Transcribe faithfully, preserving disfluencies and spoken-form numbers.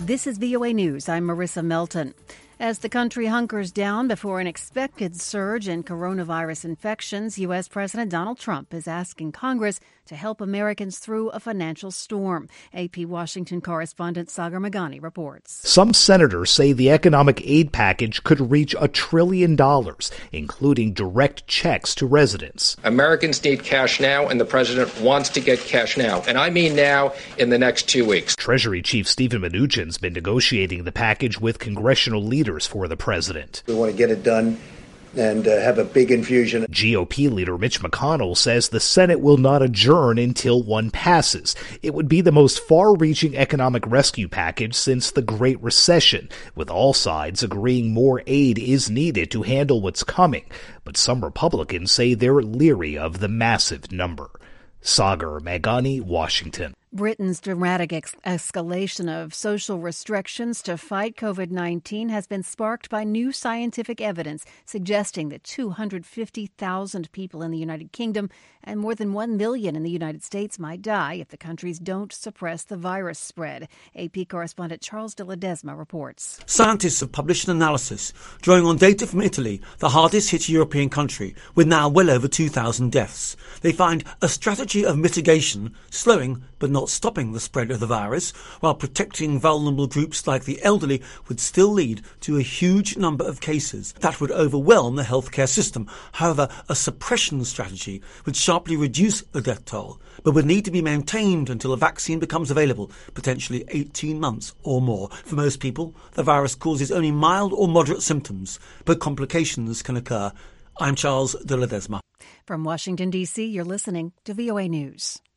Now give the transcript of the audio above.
This is V O A News. I'm Marissa Melton. As the country hunkers down before an expected surge in coronavirus infections, U S. President Donald Trump is asking Congress to help Americans through a financial storm. A P Washington correspondent Sagar Meghani reports. Some senators say the economic aid package could reach a trillion dollars, including direct checks to residents. Americans need cash now, and the president wants to get cash now. And I mean now, in the next two weeks. Treasury Chief Steven Mnuchin's been negotiating the package with congressional leaders for the president. We want to get it done and uh, have a big infusion. G O P leader Mitch McConnell says the Senate will not adjourn until one passes. It would be the most far-reaching economic rescue package since the Great Recession, with all sides agreeing more aid is needed to handle what's coming. But some Republicans say they're leery of the massive number. Sagar Meghani, Washington. Britain's dramatic ex- escalation of social restrictions to fight covid nineteen has been sparked by new scientific evidence suggesting that two hundred fifty thousand people in the United Kingdom and more than one million in the United States might die if the countries don't suppress the virus spread. A P correspondent Charles de Ledesma reports. Scientists have published an analysis drawing on data from Italy, the hardest hit European country, with now well over two thousand deaths. They find a strategy of mitigation, slowing but not stopping the spread of the virus, while protecting vulnerable groups like the elderly, would still lead to a huge number of cases that would overwhelm the healthcare system. However, a suppression strategy would sharply reduce the death toll, but would need to be maintained until a vaccine becomes available, potentially eighteen months or more. For most people, the virus causes only mild or moderate symptoms, but complications can occur. I'm Charles de Ledesma. From Washington, D C, you're listening to V O A News.